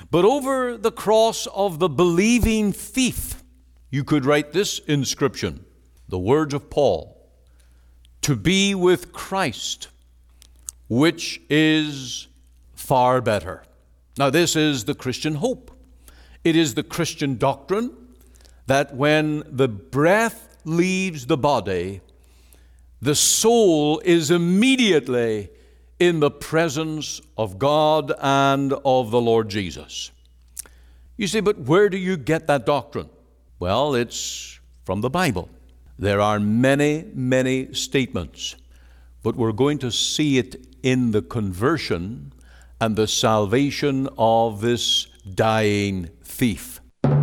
But over the cross of the believing thief, you could write this inscription, the words of Paul, to be with Christ, which is far better. Now, this is the Christian hope. It is the Christian doctrine that when the breath leaves the body, the soul is immediately in the presence of God and of the Lord Jesus. You say, but where do you get that doctrine? Well, it's from the Bible. There are many, many statements, but we're going to see it in the conversion and the salvation of this dying thief.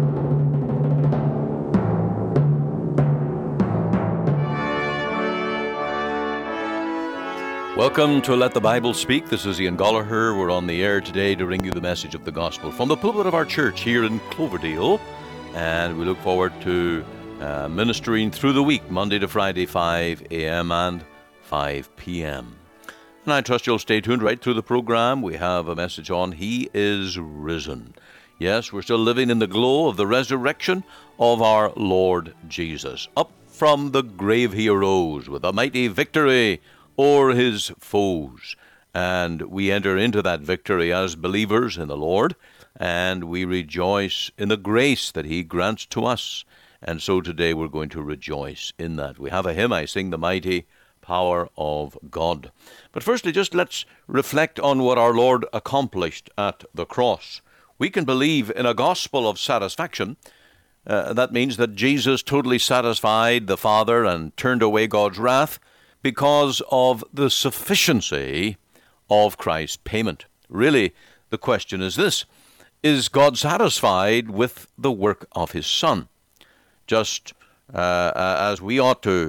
Welcome to Let the Bible Speak. This is Ian Gollaher. We're on the air today to bring you the message of the gospel from the pulpit of our church here in Cloverdale. And we look forward to ministering through the week, Monday to Friday, 5 a.m. and 5 p.m. And I trust you'll stay tuned right through the program. We have a message on He is Risen. Yes, we're still living in the glow of the resurrection of our Lord Jesus. Up from the grave He arose with a mighty victory o'er His foes. And we enter into that victory as believers in the Lord, and we rejoice in the grace that He grants to us. And so today we're going to rejoice in that. We have a hymn, I Sing the Mighty Power of God. But firstly, just let's reflect on what our Lord accomplished at the cross. We can believe in a gospel of satisfaction. That means that Jesus totally satisfied the Father and turned away God's wrath because of the sufficiency of Christ's payment. Really, the question is this: is God satisfied with the work of His Son? Just as we ought to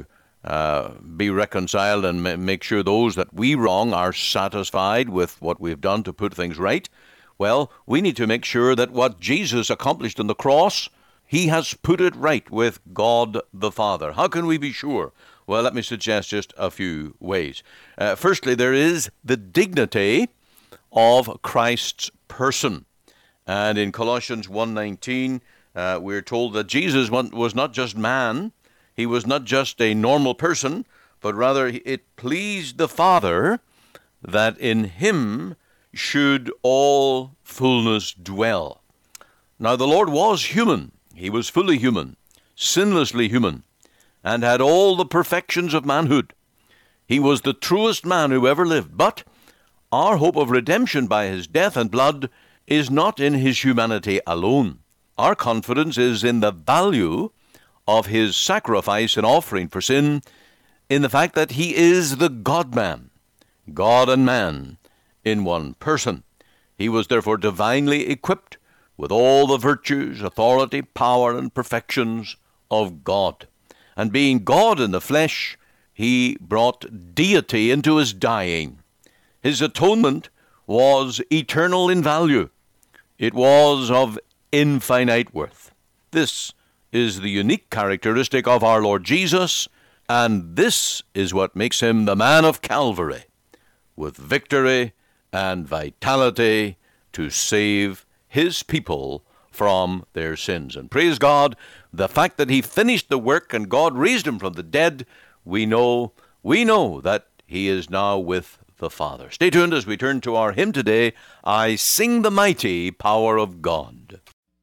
be reconciled and make sure those that we wrong are satisfied with what we've done to put things right, well, we need to make sure that what Jesus accomplished on the cross, He has put it right with God the Father. How can we be sure? Well, let me suggest just a few ways. Firstly, there is the dignity of Christ's person. And in Colossians 1:19, we're told that Jesus was not just man, He was not just a normal person, but rather it pleased the Father that in Him should all fullness dwell. Now, the Lord was human. He was fully human, sinlessly human, and had all the perfections of manhood. He was the truest man who ever lived. But our hope of redemption by His death and blood is not in His humanity alone. Our confidence is in the value of His sacrifice and offering for sin, in the fact that He is the God-man, God and man in one person. He was therefore divinely equipped with all the virtues, authority, power, and perfections of God. And being God in the flesh, He brought deity into His dying. His atonement was eternal in value. It was of infinite worth. This is the unique characteristic of our Lord Jesus, and this is what makes Him the man of Calvary, with victory and vitality to save His people from their sins. And praise God, the fact that He finished the work and God raised Him from the dead, we know that He is now with the Father. Stay tuned as we turn to our hymn today, I Sing the Mighty Power of God.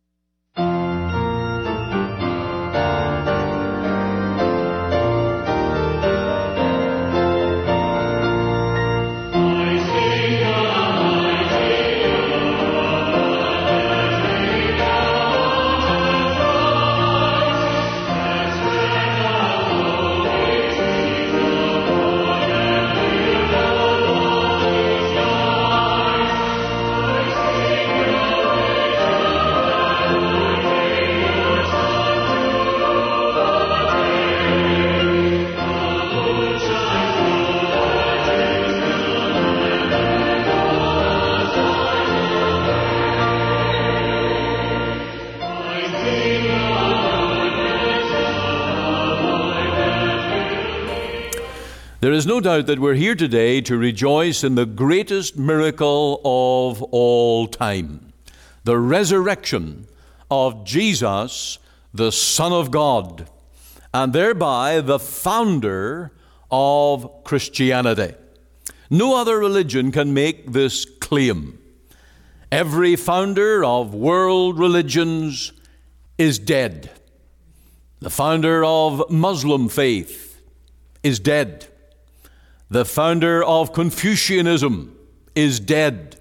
There is no doubt that we're here today to rejoice in the greatest miracle of all time. the resurrection of Jesus, the Son of God, and thereby the founder of Christianity. No other religion can make this claim. Every founder of world religions is dead. The founder of Muslim faith is dead. The founder of Confucianism is dead.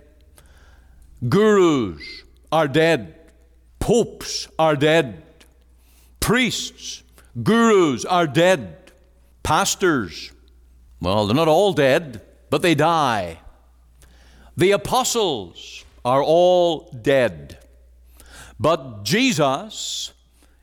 Gurus are dead. Popes are dead. Priests, gurus are dead. Pastors, well, they're not all dead, but they die. The apostles are all dead. But Jesus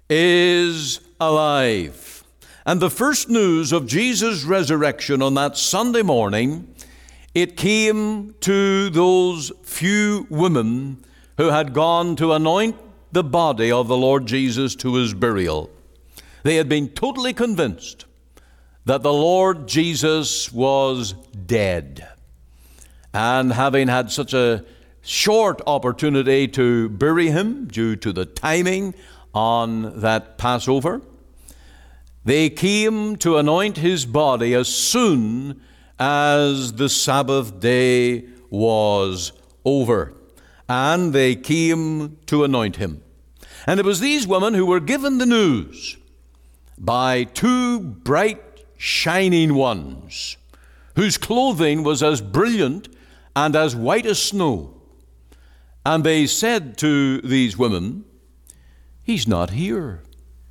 is alive. And the first news of Jesus' resurrection on that Sunday morning, it came to those few women who had gone to anoint the body of the Lord Jesus to his burial. They had been totally convinced that the Lord Jesus was dead. And having had such a short opportunity to bury him due to the timing on that Passover, they came to anoint his body as soon as the Sabbath day was over. And they came to anoint him. And it was these women who were given the news by two bright, shining ones, whose clothing was as brilliant and as white as snow. And they said to these women, "He's not here,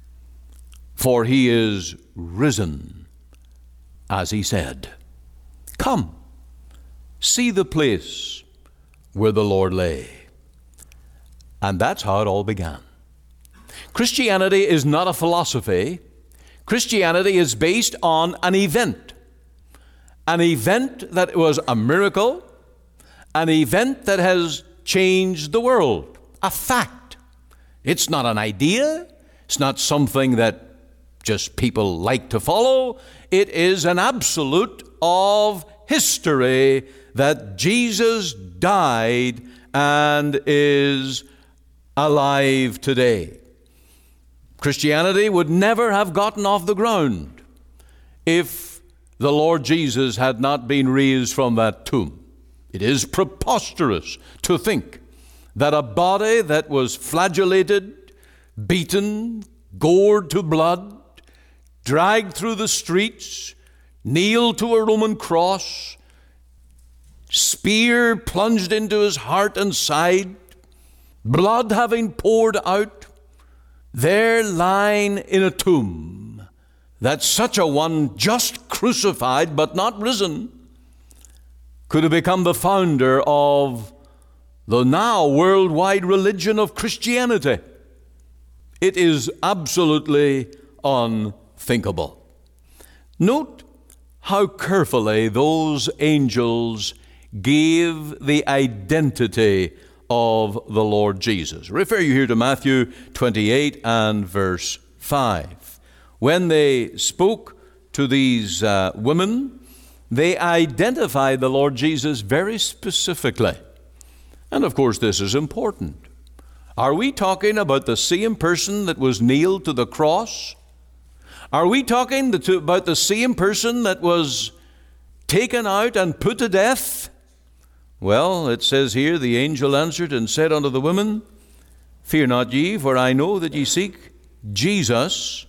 for he is risen, as he said. Come, see the place where the Lord lay." And that's how it all began. Christianity is not a philosophy. Christianity is based on an event that was a miracle, an event that has changed the world, a fact. It's not an idea. It's not something that just people like to follow. It is an absolute of history that Jesus died and is alive today. Christianity would never have gotten off the ground if the Lord Jesus had not been raised from that tomb. It is preposterous to think that a body that was flagellated, beaten, gored to blood, dragged through the streets, nailed to a Roman cross, spear plunged into his heart and side, blood having poured out, there lying in a tomb, that such a one, just crucified but not risen, could have become the founder of the now worldwide religion of Christianity. It is absolutely unthinkable. Note how carefully those angels gave the identity of the Lord Jesus. Refer you here to Matthew 28 and verse 5. When they spoke to these women, they identified the Lord Jesus very specifically. And of course, this is important. Are we talking about the same person that was nailed to the cross? Are we talking about the same person that was taken out and put to death? Well, it says here, the angel answered and said unto the women, "Fear not ye, for I know that ye seek Jesus,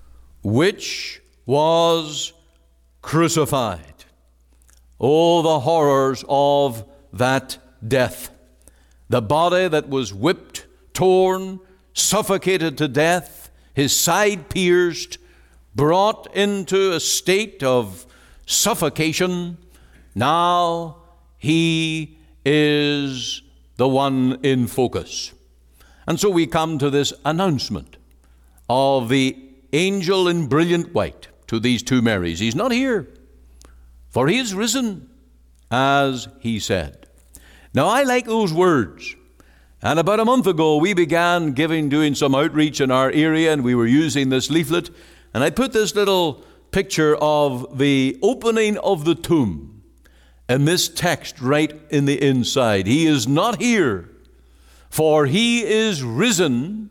which was crucified." Oh, the horrors of that death. The body that was whipped, torn, suffocated to death, his side pierced, brought into a state of suffocation. Now he is the one in focus. And so we come to this announcement of the angel in brilliant white to these two Marys. He's not here, for he is risen, as he said. Now, I like those words. And about a month ago, we began doing some outreach in our area, and we were using this leaflet. And I put this little picture of the opening of the tomb and this text right in the inside. He is not here, for he is risen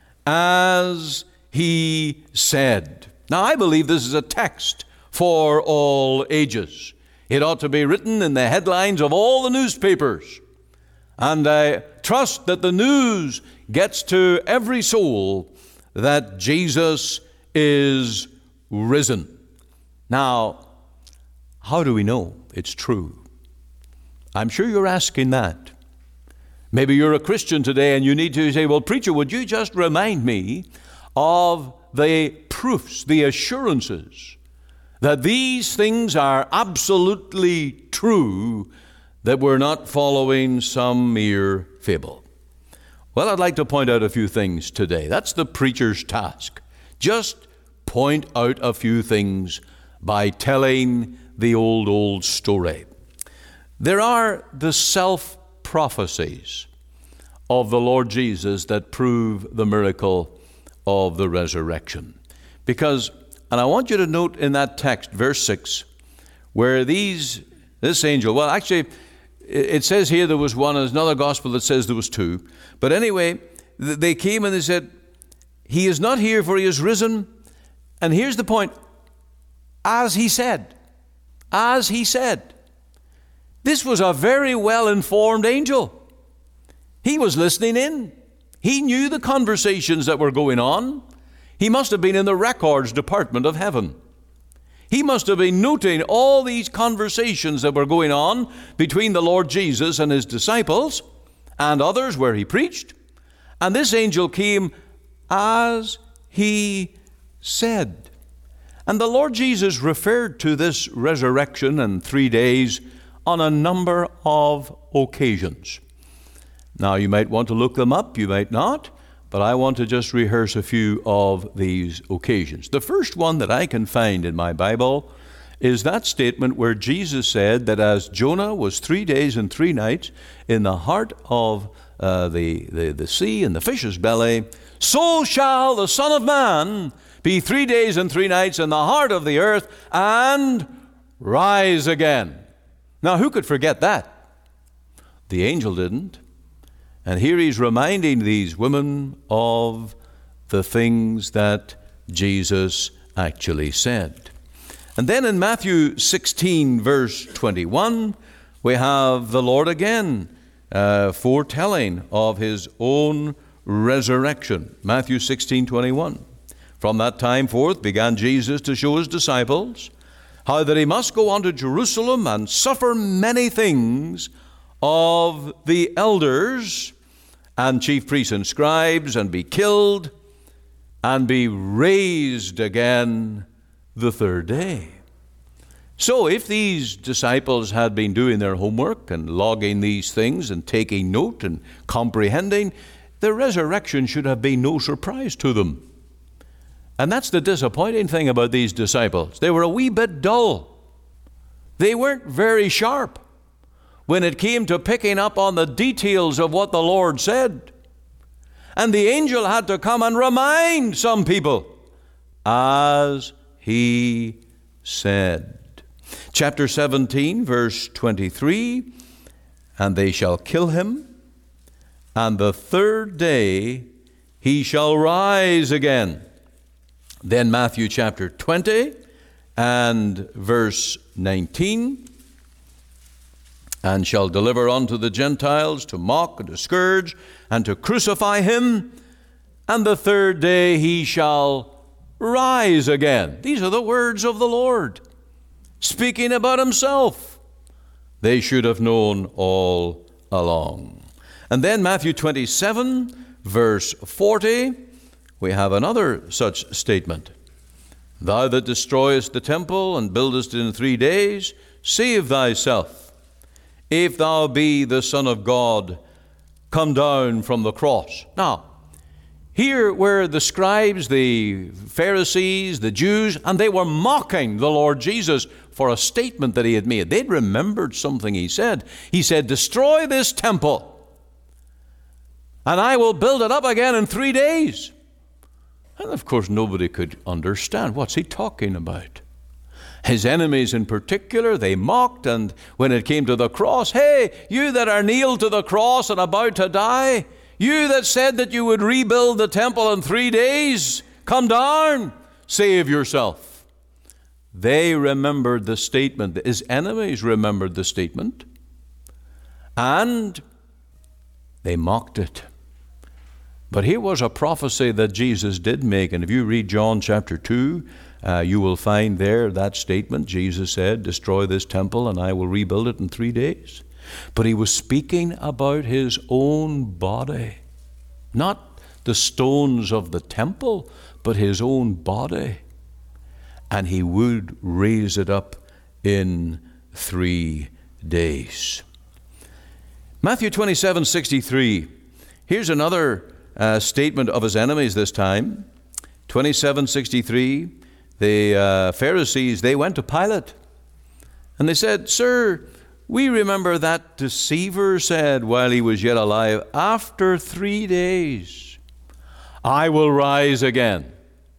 as he said. Now, I believe this is a text for all ages. It ought to be written in the headlines of all the newspapers. And I trust that the news gets to every soul that Jesus is risen. Now, how do we know it's true? I'm sure you're asking that. Maybe you're a Christian today and you need to say, well, preacher, would you just remind me of the proofs, the assurances that these things are absolutely true, that we're not following some mere fable? Well, I'd like to point out a few things today. That's the preacher's task. Just point out a few things by telling the old story. There are the self-prophecies of the Lord Jesus that prove the miracle of the resurrection. Because, and I want you to note in that text, verse 6, where this angel, well, actually, it says here there was one, there's another gospel that says there was two. But anyway, they came and they said, he is not here, for he is risen. And here's the point, as he said. As he said. This was a very well-informed angel. He was listening in. He knew the conversations that were going on. He must have been in the records department of heaven. He must have been noting all these conversations that were going on between the Lord Jesus and his disciples and others where he preached. And this angel came as he said. And the Lord Jesus referred to this resurrection and 3 days on a number of occasions. Now, you might want to look them up, you might not, but I want to just rehearse a few of these occasions. The first one that I can find in my Bible is that statement where Jesus said that as Jonah was 3 days and 3 nights in the heart of the sea and the fish's belly, so shall the Son of Man be 3 days and 3 nights in the heart of the earth and rise again. Now, who could forget that? The angel didn't. And here he's reminding these women of the things that Jesus actually said. And then in Matthew 16, verse 21, we have the Lord again foretelling of his own resurrection. Matthew 16, 21. From that time forth began Jesus to show his disciples how that he must go on to Jerusalem and suffer many things of the elders and chief priests and scribes, and be killed, and be raised again the third day. So if these disciples had been doing their homework and logging these things and taking note and comprehending, the resurrection should have been no surprise to them. And that's the disappointing thing about these disciples. They were a wee bit dull. They weren't very sharp when it came to picking up on the details of what the Lord said. And the angel had to come and remind some people, as he said. Chapter 17, verse 23, and they shall kill him, and the third day he shall rise again. Then Matthew chapter 20 and verse 19, and shall deliver unto the Gentiles to mock and to scourge and to crucify him, and the third day he shall rise again. These are the words of the Lord, speaking about himself. They should have known all along. And then Matthew 27, verse 40, we have another such statement. Thou that destroyest the temple and buildest it in 3 days, save thyself. If thou be the Son of God, come down from the cross. Now, here were the scribes, the Pharisees, the Jews, and they were mocking the Lord Jesus for a statement that he had made. They'd remembered something he said. He said, destroy this temple, and I will build it up again in 3 days. And of course, nobody could understand. What's he talking about? His enemies in particular, they mocked, and when it came to the cross, hey, you that are nailed to the cross and about to die, You that said that you would rebuild the temple in 3 days, come down, save yourself. They remembered the statement. His enemies remembered the statement. And they mocked it. But here was a prophecy that Jesus did make. And if you read John chapter 2, you will find there that statement. Jesus said, destroy this temple and I will rebuild it in 3 days. But he was speaking about his own body. Not the stones of the temple, but his own body. And he would raise it up in 3 days. Matthew 27:63. Here's another statement of his enemies this time. 27:63. The Pharisees, they went to Pilate. And they said, Sir, we remember that deceiver said while he was yet alive, after 3 days, I will rise again.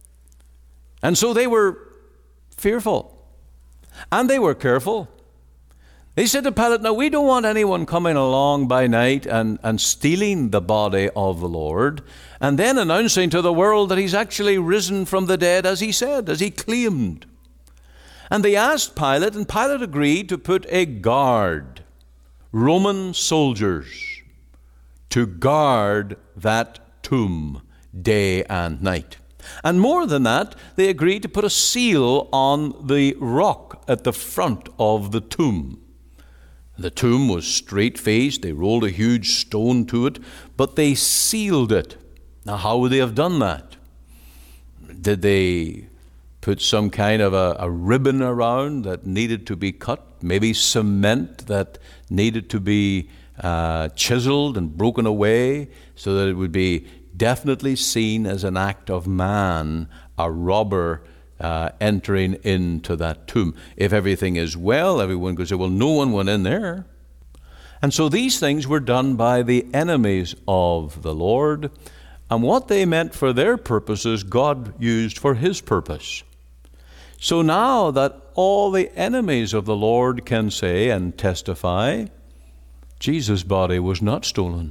And so they were fearful. And they were careful. They said to Pilate, now we don't want anyone coming along by night and stealing the body of the Lord and then announcing to the world that he's actually risen from the dead as he said, as he claimed. And they asked Pilate, and Pilate agreed to put a guard, Roman soldiers, to guard that tomb day and night. And more than that, they agreed to put a seal on the rock at the front of the tomb. The tomb was straight-faced. They rolled a huge stone to it, but they sealed it. Now, how would they have done that? Did they put some kind of a ribbon around that needed to be cut? Maybe cement that needed to be chiseled and broken away so that it would be definitely seen as an act of man, a robber entering into that tomb. If everything is well, everyone could say, well, no one went in there. And so these things were done by the enemies of the Lord. And what they meant for their purposes, God used for his purpose. So now that all the enemies of the Lord can say and testify, Jesus' body was not stolen.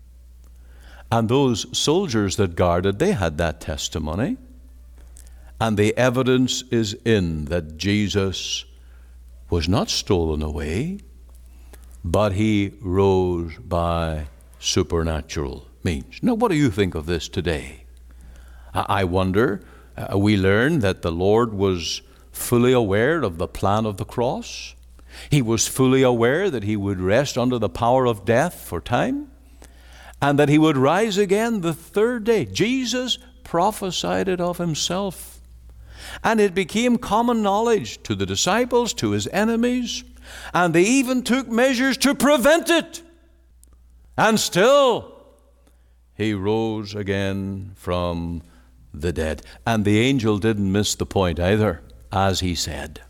And those soldiers that guarded, they had that testimony. And the evidence is in that Jesus was not stolen away, but he rose by supernatural means. Now, what do you think of this today? I wonder, we learn that the Lord was fully aware of the plan of the cross. He was fully aware that he would rest under the power of death for time, and that he would rise again the third day. Jesus prophesied it of himself. And it became common knowledge to the disciples, to his enemies, and they even took measures to prevent it. And still, he rose again from the dead. And the angel didn't miss the point either, as he said.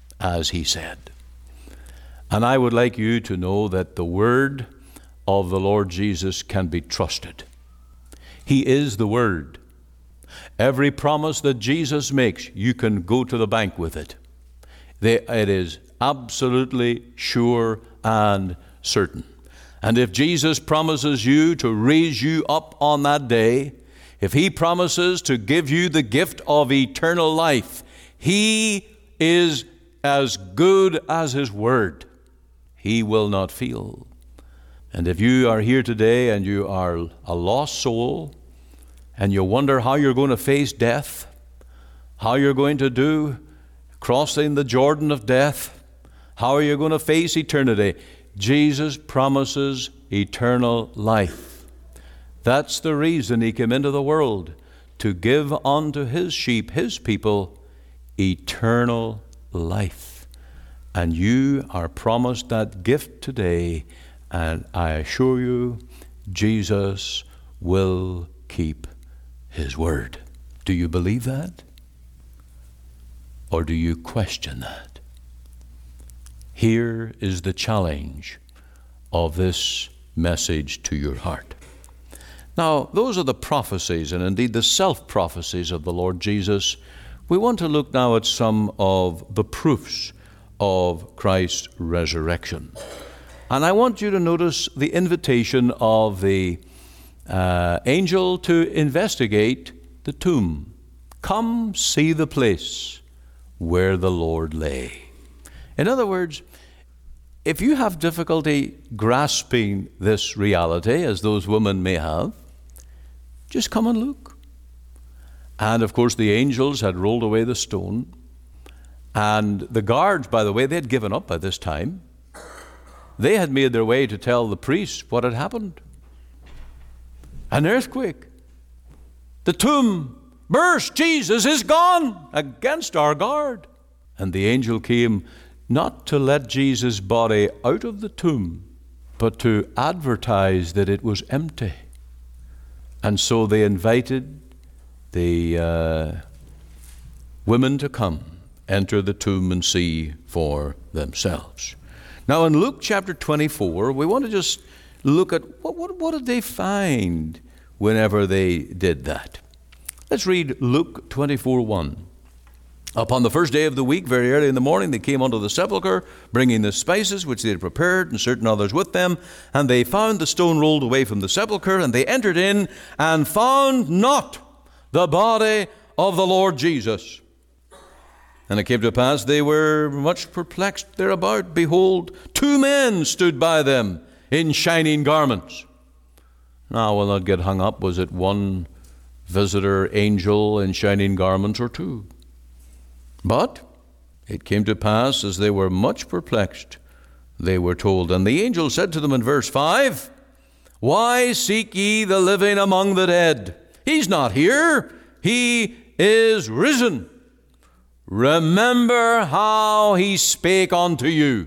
And I would like you to know that the word of the Lord Jesus can be trusted. He is the Word. Every promise that Jesus makes, you can go to the bank with it. It is absolutely sure and certain. And if Jesus promises you to raise you up on that day, if he promises to give you the gift of eternal life, he is as good as his word. He will not fail. And if you are here today and you are a lost soul, and you wonder how you're going to face death, how you're going to do crossing the Jordan of death, how are you going to face eternity? Jesus promises eternal life. That's the reason he came into the world, to give unto his sheep, his people, eternal life. And you are promised that gift today, and I assure you, Jesus will keep his word. Do you believe that? Or do you question that? Here is the challenge of this message to your heart. Now, those are the prophecies, and indeed the self-prophecies of the Lord Jesus. We want to look now at some of the proofs of Christ's resurrection. And I want you to notice the invitation of the angel to investigate the tomb. Come see the place where the Lord lay. In other words, if you have difficulty grasping this reality, as those women may have, just come and look. And of course the angels had rolled away the stone, and the guards, by the way, they had given up by this time. They had made their way to tell the priests what had happened. An earthquake. The tomb burst. Jesus is gone, against our guard. And the angel came not to let Jesus' body out of the tomb, but to advertise that it was empty. And so they invited the women to come, enter the tomb and see for themselves. Now in Luke chapter 24, we want to just look at what did they find whenever they did that. Let's read Luke 24:1. Upon the first day of the week, very early in the morning, they came unto the sepulchre, bringing the spices which they had prepared, and certain others with them. And they found the stone rolled away from the sepulchre, and they entered in, and found not the body of the Lord Jesus. And it came to pass, they were much perplexed thereabout. Behold, two men stood by them in shining garments. Now, we'll not get hung up. Was it one visitor angel in shining garments or two? But it came to pass, as they were much perplexed, they were told. And the angel said to them in verse 5, Why seek ye the living among the dead? He's not here. He is risen. Remember how he spake unto you.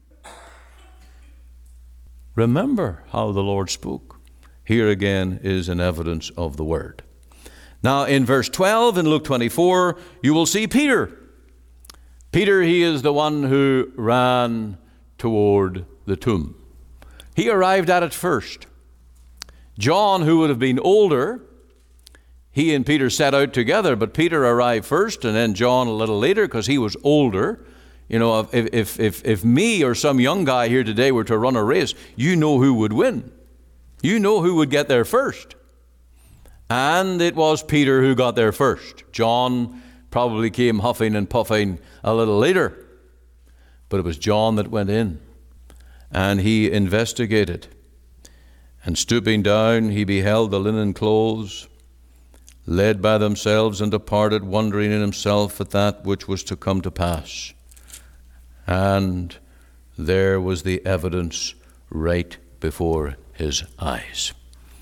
Remember how the Lord spoke. Here again is an evidence of the word. Now in verse 12 in Luke 24, you will see Peter. Peter, he is the one who ran toward the tomb. He arrived at it first. John, who would have been older, he and Peter set out together, but Peter arrived first and then John a little later because he was older. You know, if me or some young guy here today were to run a race, you know who would win. You know who would get there first. And it was Peter who got there first. John probably came huffing and puffing a little later. But it was John that went in, and he investigated. And stooping down, he beheld the linen clothes, led by themselves, and departed, wondering in himself at that which was to come to pass. And there was the evidence right before his eyes.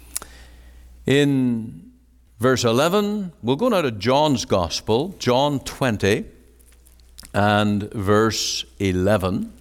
In verse 11, we'll go now to John's Gospel, John 20 and verse 11.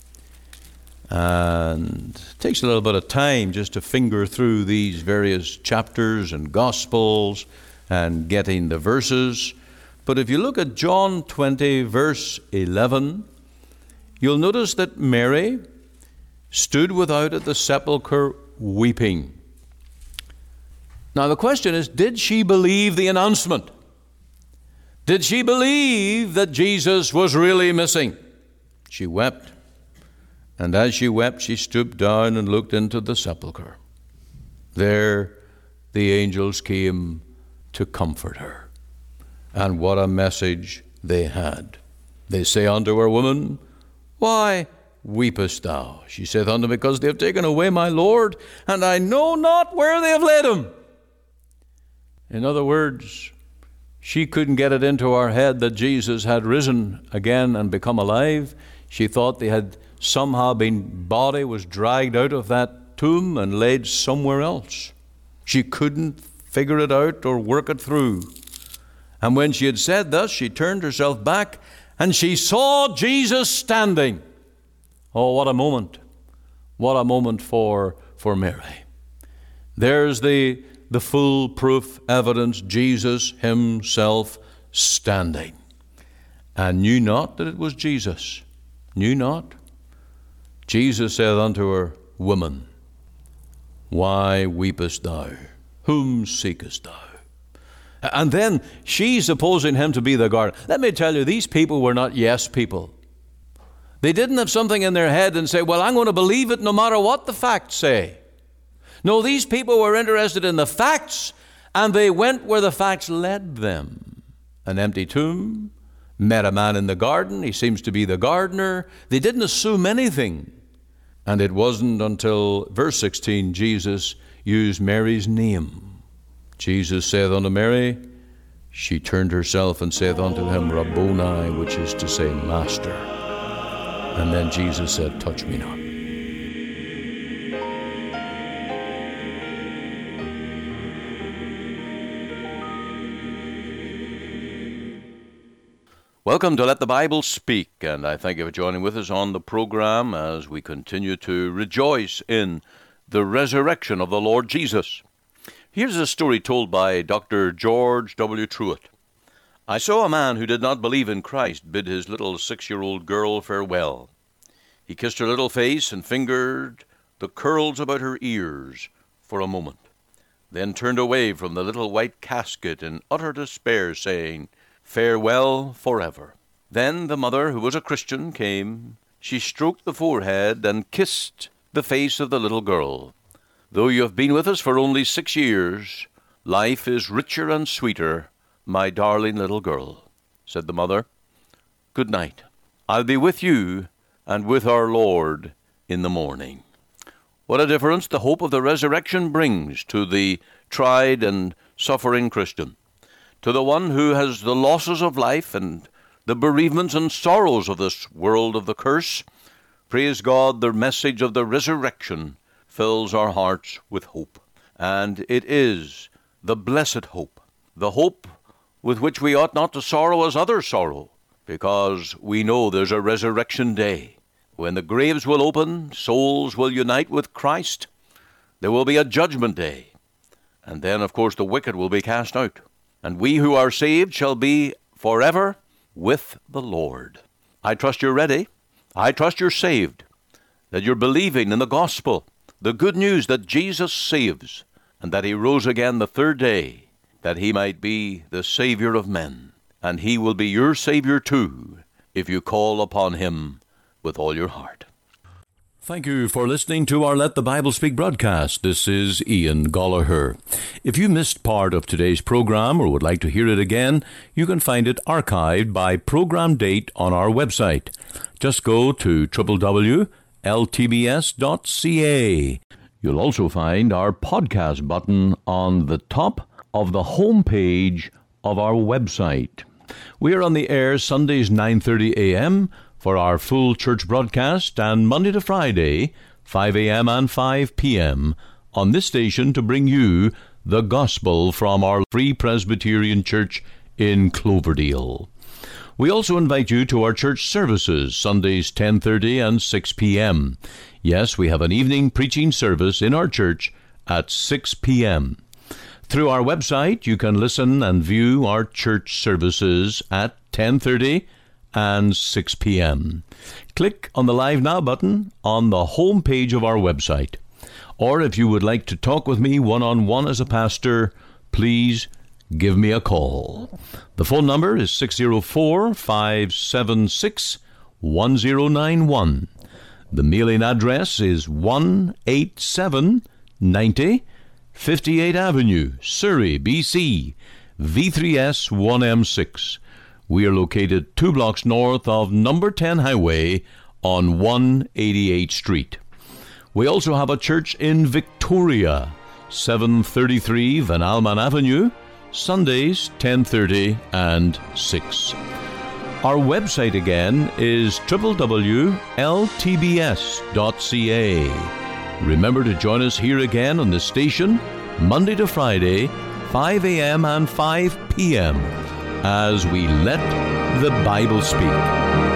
And it takes a little bit of time just to finger through these various chapters and Gospels and getting the verses. But if you look at John 20, verse 11, you'll notice that Mary stood without at the sepulchre weeping. Now the question is, did she believe the announcement? Did she believe that Jesus was really missing? She wept. And as she wept, she stooped down and looked into the sepulchre. There the angels came to comfort her. And what a message they had. They say unto her, Woman, why weepest thou? She saith unto them, Because they have taken away my Lord, and I know not where they have laid him. In other words, she couldn't get it into her head that Jesus had risen again and become alive. She thought they had somehow body was dragged out of that tomb and laid somewhere else. She couldn't figure it out or work it through. And when she had said thus, she turned herself back and she saw Jesus standing. Oh, what a moment. What a moment for Mary. There's the full proof evidence, Jesus himself standing. And knew not that it was Jesus. Knew not. Jesus said unto her, Woman, why weepest thou? Whom seekest thou? And then she's supposing him to be the gardener. Let me tell you, these people were not yes people. They didn't have something in their head and say, well, I'm going to believe it no matter what the facts say. No, these people were interested in the facts, and they went where the facts led them. An empty tomb, met a man in the garden. He seems to be the gardener. They didn't assume anything. And it wasn't until verse 16 Jesus used Mary's name. Jesus saith unto Mary, she turned herself and saith unto him, Rabboni, which is to say, Master. And then Jesus said, touch me not. Welcome to Let the Bible Speak, and I thank you for joining with us on the program as we continue to rejoice in the resurrection of the Lord Jesus. Here's a story told by Dr. George W. Truett. I saw a man who did not believe in Christ bid his little 6-year-old girl farewell. He kissed her little face and fingered the curls about her ears for a moment, then turned away from the little white casket in utter despair, saying, farewell forever. Then the mother, who was a Christian, came. She stroked the forehead and kissed the face of the little girl. Though you have been with us for only 6 years, life is richer and sweeter, my darling little girl, said the mother. Good night. I'll be with you and with our Lord in the morning. What a difference the hope of the resurrection brings to the tried and suffering Christian. To the one who has the losses of life and the bereavements and sorrows of this world of the curse, praise God, the message of the resurrection fills our hearts with hope. And it is the blessed hope, the hope with which we ought not to sorrow as others sorrow, because we know there's a resurrection day. When the graves will open, souls will unite with Christ. There will be a judgment day. And then, of course, the wicked will be cast out. And we who are saved shall be forever with the Lord. I trust you're ready. I trust you're saved, that you're believing in the gospel, the good news that Jesus saves, and that he rose again the third day, that he might be the Savior of men. And he will be your Savior too, if you call upon him with all your heart. Thank you for listening to our Let the Bible Speak broadcast. This is Ian Gollaher. If you missed part of today's program or would like to hear it again, you can find it archived by program date on our website. Just go to www.ltbs.ca. You'll also find our podcast button on the top of the home page of our website. We are on the air Sundays 9:30 a.m., for our full church broadcast, and Monday to Friday, 5 a.m. and 5 p.m. on this station to bring you the gospel from our Free Presbyterian Church in Cloverdale. We also invite you to our church services, Sundays 10:30 and 6 p.m. Yes, we have an evening preaching service in our church at 6 p.m. Through our website, you can listen and view our church services at 10:30 and 6 p.m. Click on the Live Now button on the home page of our website. Or if you would like to talk with me one-on-one as a pastor, please give me a call. The phone number is 604-576-1091. The mailing address is 18790 58th Avenue, Surrey, BC, V3S 1M6. We are located 2 blocks north of number 10 Highway on 188th Street. We also have a church in Victoria, 733 Van Alman Avenue, Sundays 10:30 and 6. Our website again is www.ltbs.ca. Remember to join us here again on this station, Monday to Friday, 5 a.m. and 5 p.m., as we let the Bible speak.